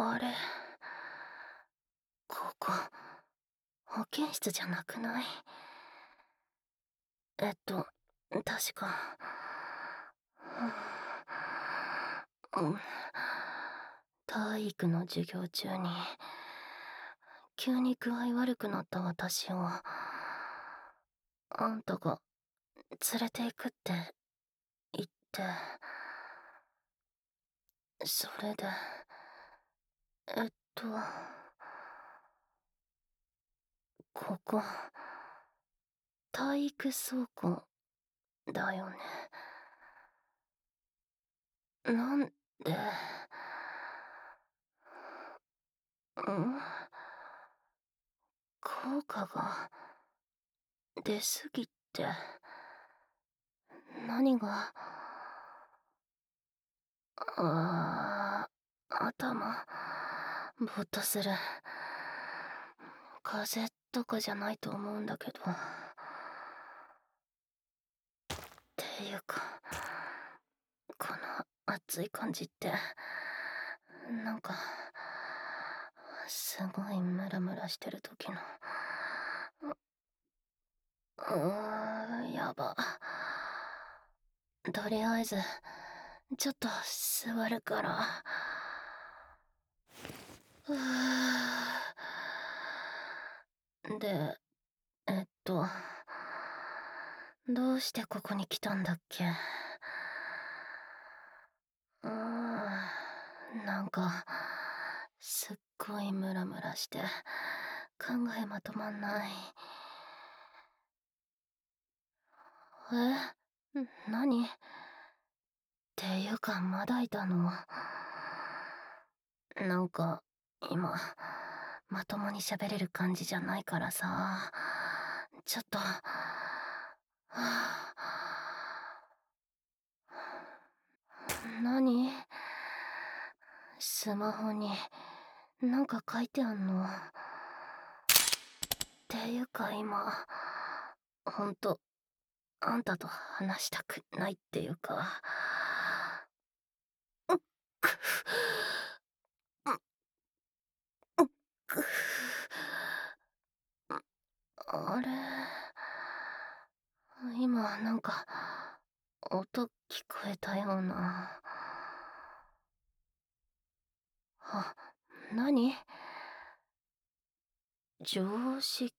あれ、ここ、保健室じゃなくない？確か。うん、体育の授業中に、急に具合悪くなった私を、あんたが連れて行くって言って、それで、えっと、ここ、体育倉庫だよね。なんで、ん効果が出すぎて、何が、頭、ぼーっとする。風邪とかじゃないと思うんだけど。っていうか、この熱い感じって、なんか、すごいムラムラしてる時の。やば。とりあえず、ちょっと座るから。うで、どうしてここに来たんだっけ？なんか、すっごいムラムラして、考えまとまんない。何？っていうか、まだいたの？なんか、今、まともに喋れる感じじゃないからさ、ちょっと、何？スマホに、なんか書いてあんの？っていうか今、ほんと、あんたと話したくないっていうか、うっくうっうっくあれ、今なんか、音聞こえたような。あ、何？常識？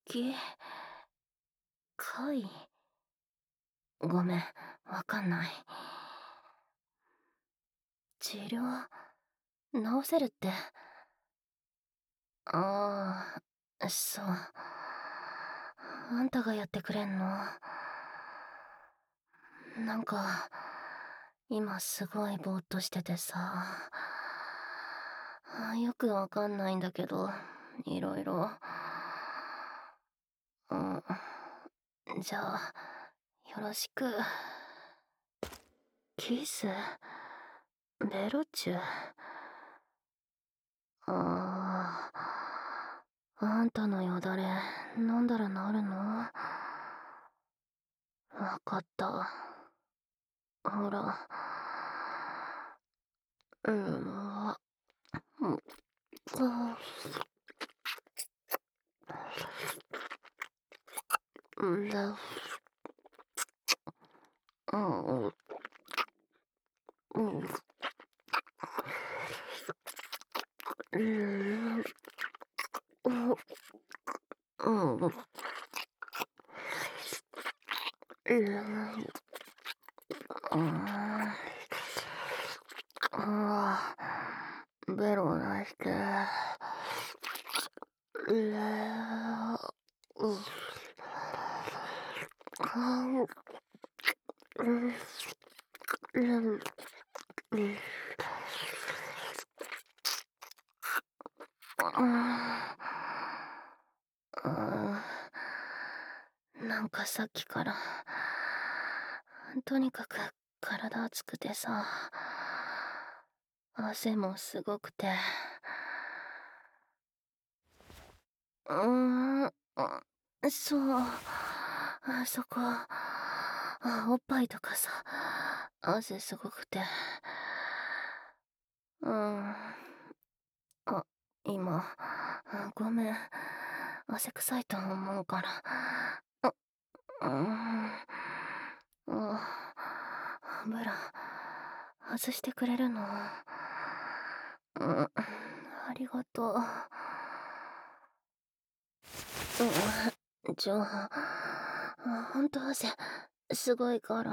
怪？ごめん、わかんない。治療、治せるって。ああ、そう。あんたがやってくれんの？なんか、今すごいぼーっとしててさ、よくわかんないんだけど、いろいろ。うん。じゃあ、よろしく。キス？ベロチュ？あんたのよだれ、飲んだらなるの？わかった。ほら。わ、うん、うん、うん、うん、ベロ出して。なんかさっきから、とにかく体熱くてさ、汗もすごくて。そう、そこ、おっぱいとかさ、汗すごくて。うん、 今。ごめん。汗臭いと思うから。うーん。ブラ、外してくれるの？ありがとう。じゃあ、ほんと汗、すごいから。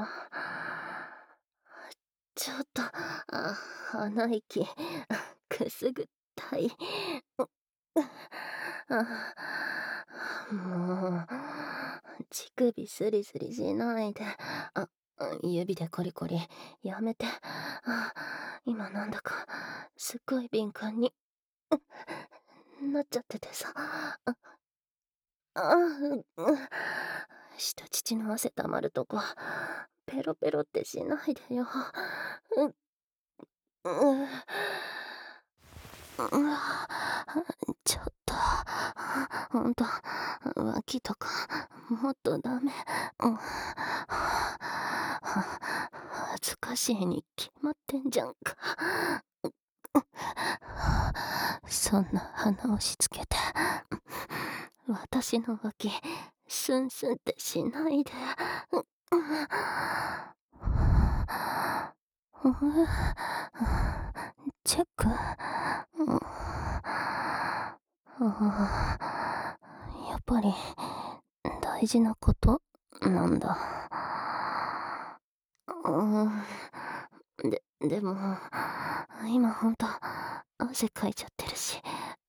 ちょっと、鼻息、くすぐったい。もう、乳首スリスリしないで。指でコリコリ、やめて。今なんだか、すっごい敏感になっちゃっててさ。下乳の汗たまるとこ、ペロペロってしないでよ。ううちょっと、ほんと、脇とか、もっとダメ。恥ずかしいに決まってんじゃんか。そんな鼻押し付けて、私の脇、スンスンってしないで。チェック。やっぱり大事なことなんだ。でも、今ほんと汗かいちゃってるし。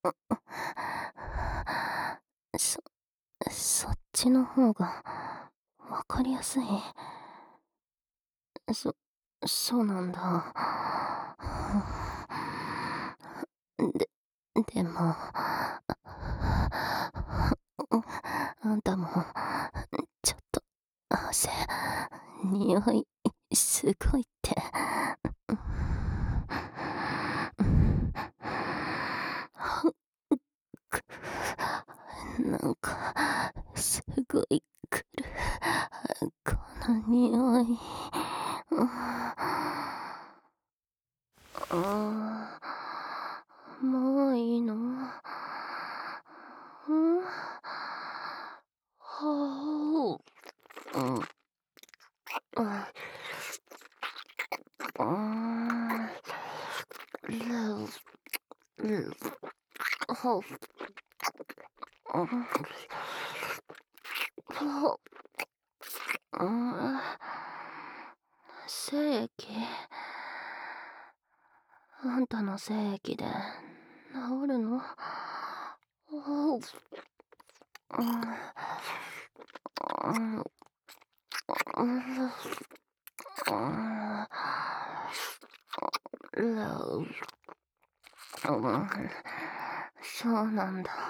そ、そっちの方がわかりやすい。そ、そうなんだ。でも、あんたも、ちょっと、汗、匂い、すごいって。なんか、すごいくる。この匂い。もういいの？はう。ほほ精液。あんたの精液で治るの？そうなんだ。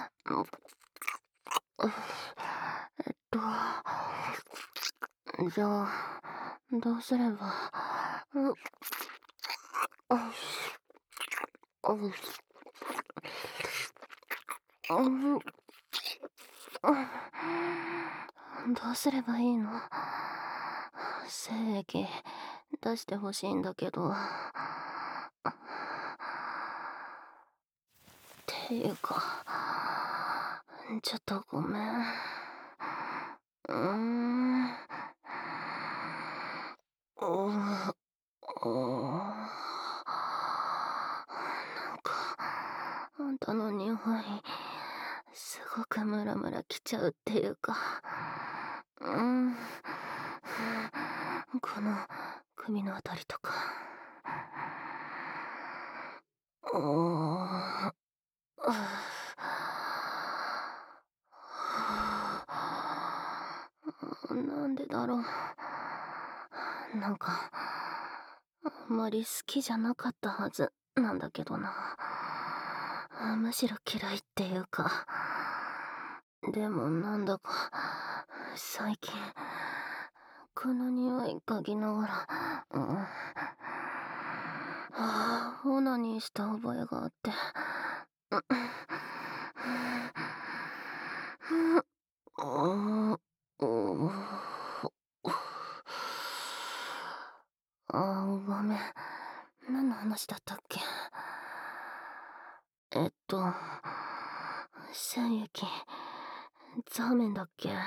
えっと、じゃあ、どうすれば。どうすればいいの？精液出してほしいんだけど。っていうか、ちょっとごめん。うーん。うーなんか、あんたの匂い、すごくムラムラきちゃうっていうか、この首のあたりとか。なんでだろう。なんか、あんまり好きじゃなかったはずなんだけどな。むしろ嫌いっていうか。でもなんだか、最近、この匂い嗅ぎながら、オナニーした覚えがあって。ごめん。何の話だったっけ？ えっと、精液、ザーメンだっけ？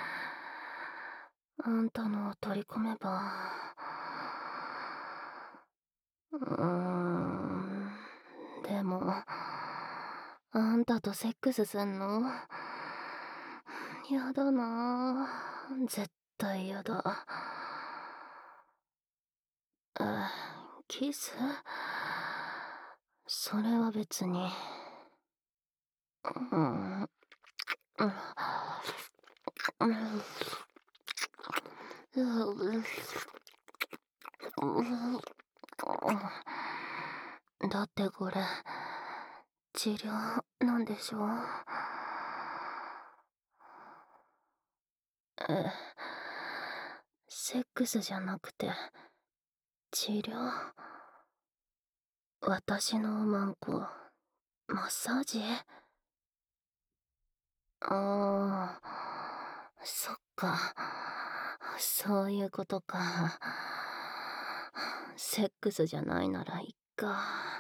あんたのを取り込めば。でも、あんたとセックスすんの？やだなぁ。絶対やだ。キス？それは別に。うん。うん。だってこれ、治療なんでしょ？え、セックスじゃなくて、治療？私のマンコ、マッサージ？ああ、そっか。そういうことか。セックスじゃないならいっか。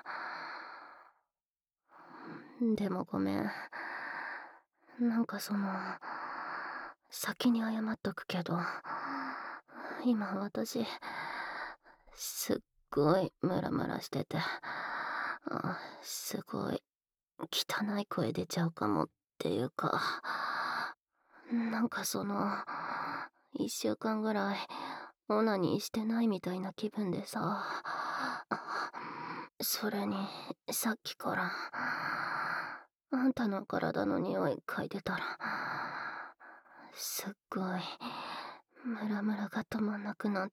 でもごめん。なんか先に謝っとくけど、今私、すっごいムラムラしてて、すごい汚い声出ちゃうかもっていうか、なんか1週間ぐらいオナニーしてないみたいな気分でさ、それにさっきからあんたの体の匂い嗅いでたら、すっごいムラムラが止まんなくなって。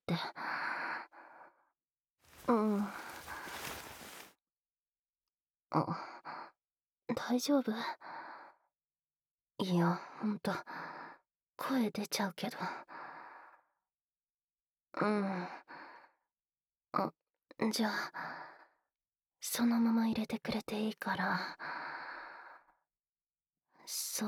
うん。大丈夫？いや、ほんと、声出ちゃうけど。うん。あ、じゃあ、そのまま入れてくれていいから。そう。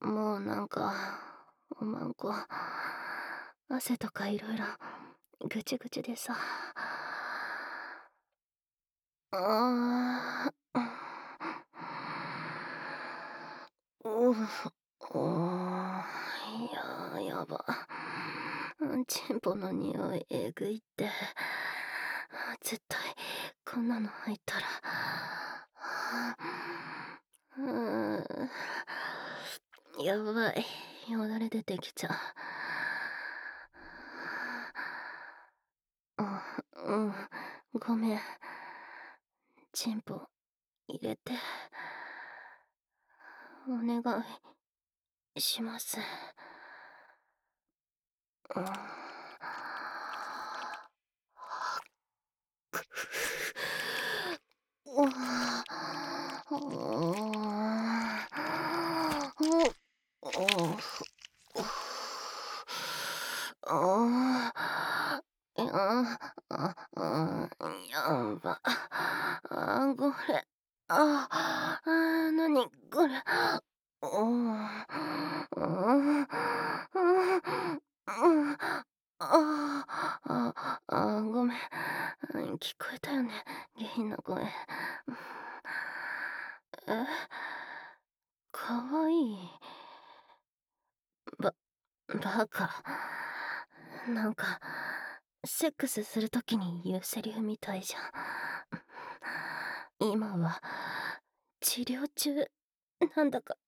もうなんか、おまんこ、汗とかいろいろぐちゅぐちゅでさ。ああ。うう、やば。チンポの匂いえぐいって。絶対、こんなの入ったら。やばい。よだれ出てきちゃう。うん、ごめん。チンポ、入れて。お願いします。うん。うわやば。これ。なにこれ。ごめん。聞こえたよね、下品な声。え、かわいい。ば、バカ。なんか、セックスするときに言うセリフみたいじゃん。今は、治療中、なんだから。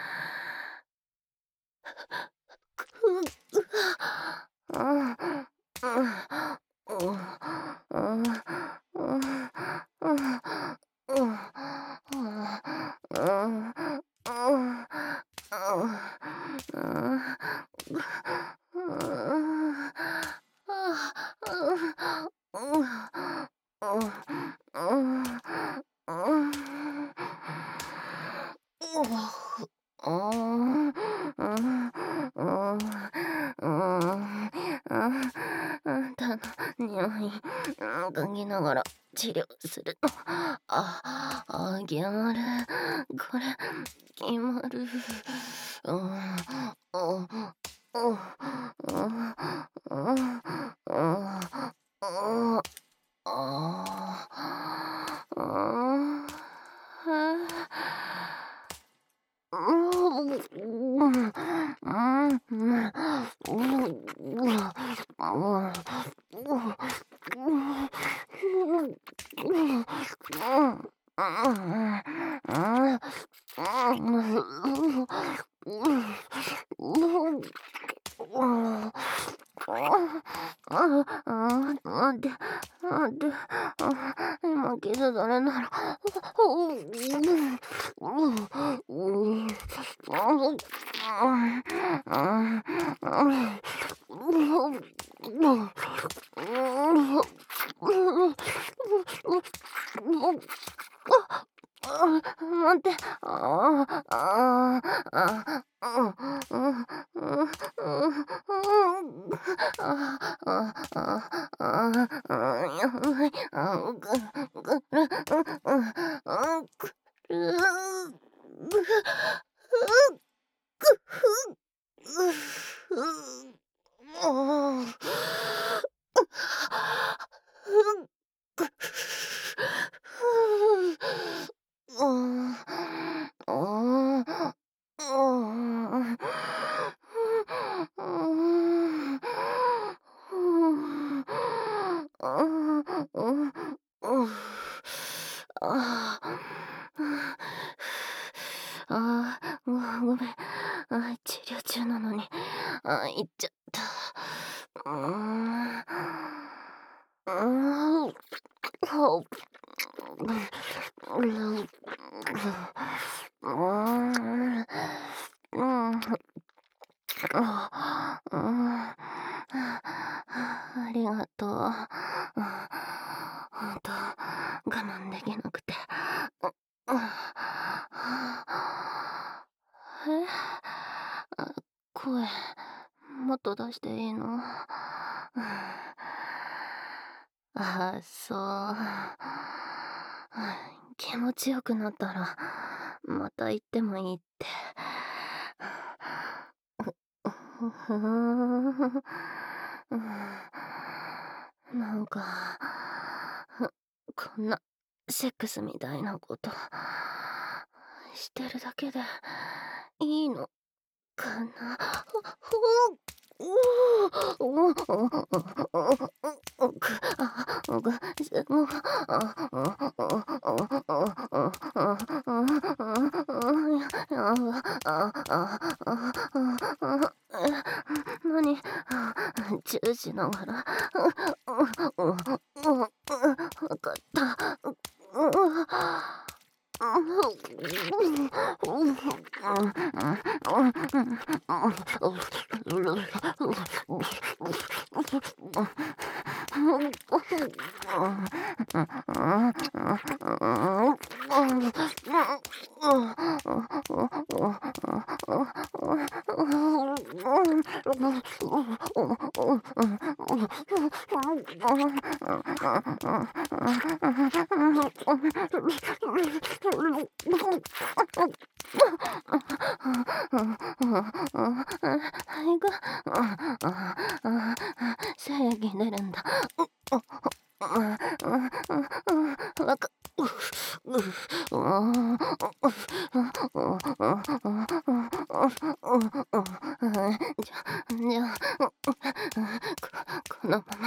あんたの匂い嗅ぎながら治療するの。決まる。これ、決まる。 待って、待って、今傷だれなら、待って、ごめん。治療中なのに、行っちゃった。ありがとう。ほんと、我慢できなくて。え声、もっと出していいの？そう。気持ちよくなったら、また行ってもいいって。ふーん。なんか、こんなセックスみたいなことしてるだけでいいのかな。何チューしながら。わかった。精液出るんだ。わかじゃあ、このまま、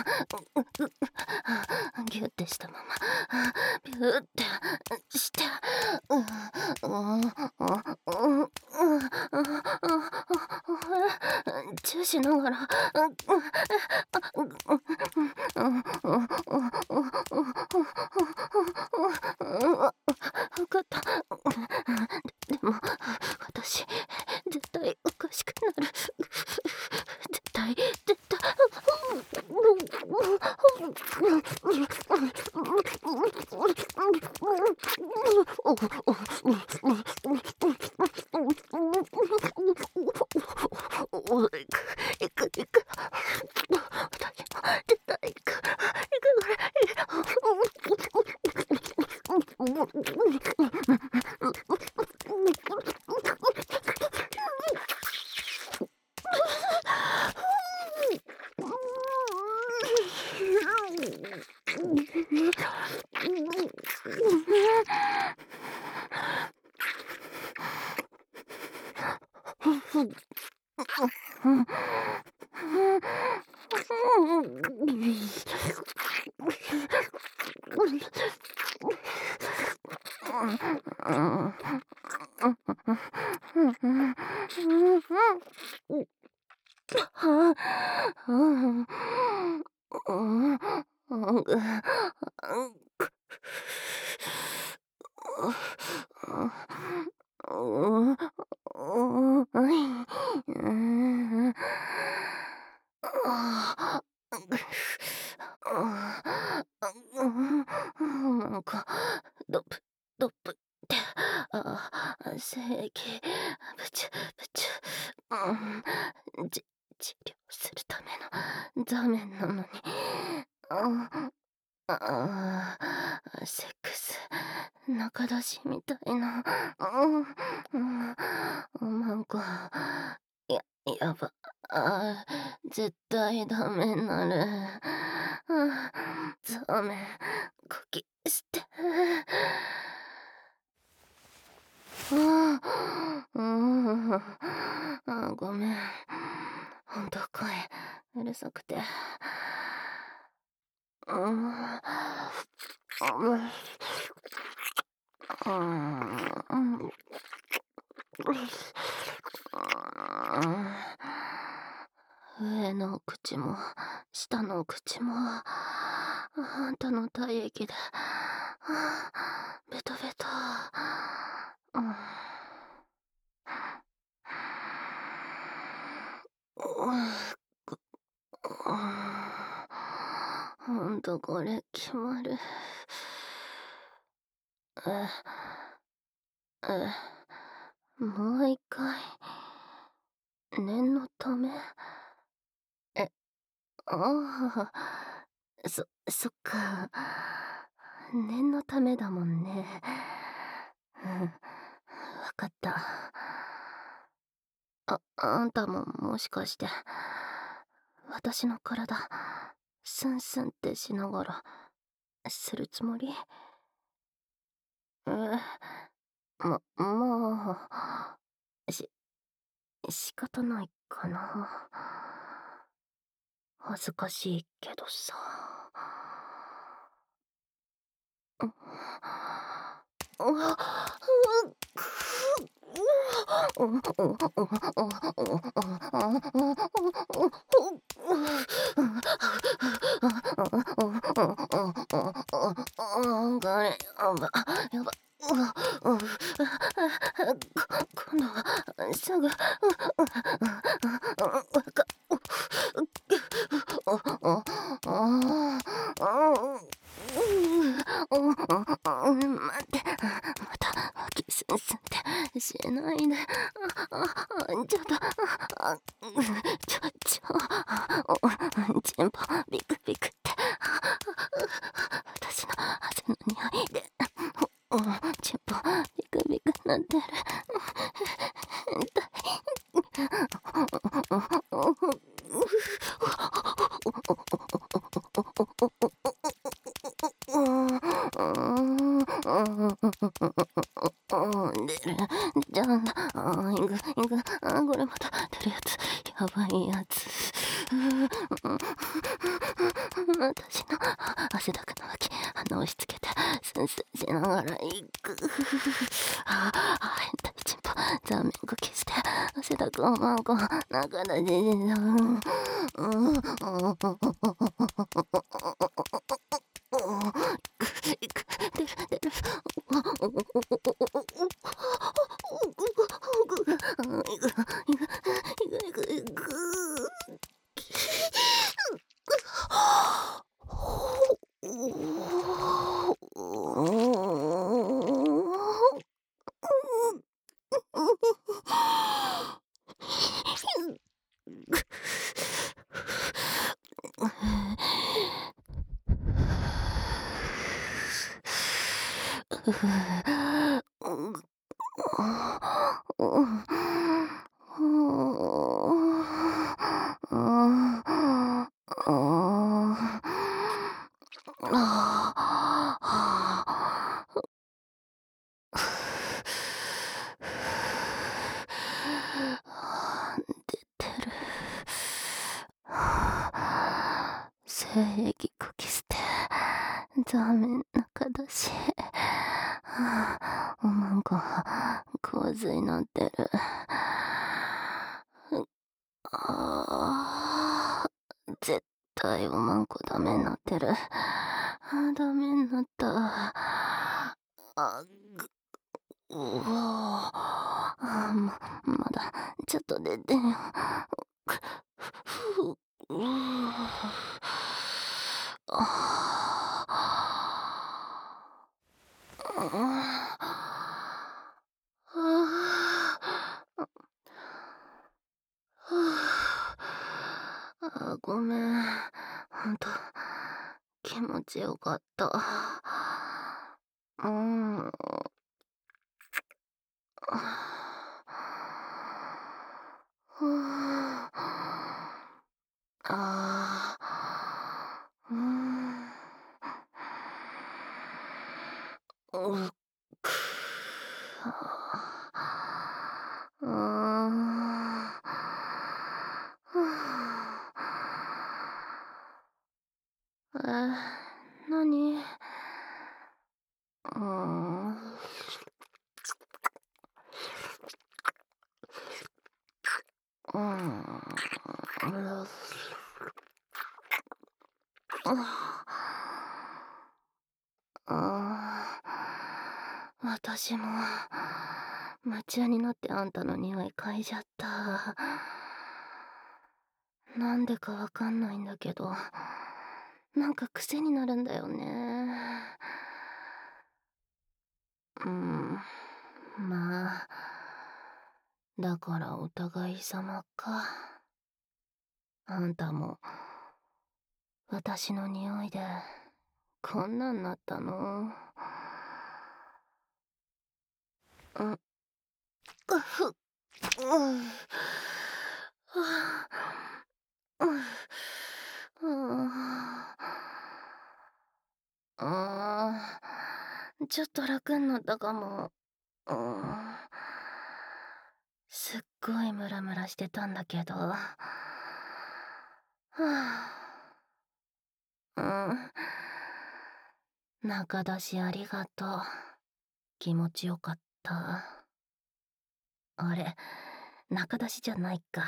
ギュッてしたまま、ビューってして、チューしながら、わかった。でも、私、絶対おかしくなる。絶対、絶対。行く。私も絶対行く。 なんか、ドプ、ドプって、精液、ブチュ、ブチュ、治療するための座面なのに、セックス、仲出しみたいな、なんか、や、やば、絶対ダメになる。座面、こきして。ごめん。ほんと声、うるさくて。上の口も下の口もあんたの体液でベトベト。ほんとこれ決まる。もう一回念のため。え、あそっか。念のためだもんね。わかった。あんたももしかして、私の体、スンスンってしながら、するつもり？まあ、仕方ないかな。恥ずかしいけどさ。やば。今度はすぐ。待って、また脇スンスンってしないで。ちょっと、チンポビクビクって、私の汗の匂いで、チンポビクビクなってる。出る。じゃあ、いく。これまた出るやつ。やばいやつ。私の汗だくの脇、押し付けて、スンスンしながらいく。変態チンポ、座面こきして、汗だくおまんこ、中だじじだ。出る。いく。出てる。精液こき捨て、座面中だし。 が洪水なってる。絶対おまんこダメになってる。ダメになった。まだちょっと出てよ。ふううごめん。ほんと、気持ちよかった。うん。ああ、うっくなにうん。私も夢中になってあんたの匂い嗅いじゃった。なんでかわかんないんだけど、なんか癖になるんだよね。まあ、だからお互い様か。あんたも私の匂いでこんなんなったの？うん、ふっ、うん、うん、うん、ちょっと楽になったかも。うん、すっごいムラムラしてたんだけど。うん。中出しありがとう。気持ちよかった。あれ、中出しじゃないか。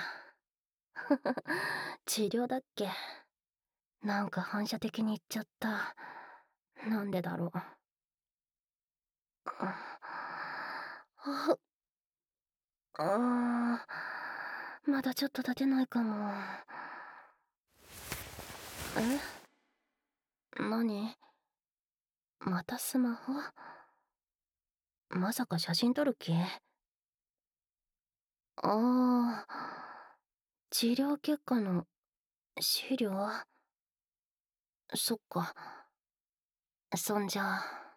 治療だっけ？なんか反射的に言っちゃった。なんでだろう。まだちょっと立てないかも。何？またスマホ？まさか写真撮る気？治療結果の資料？そっか。そんじゃ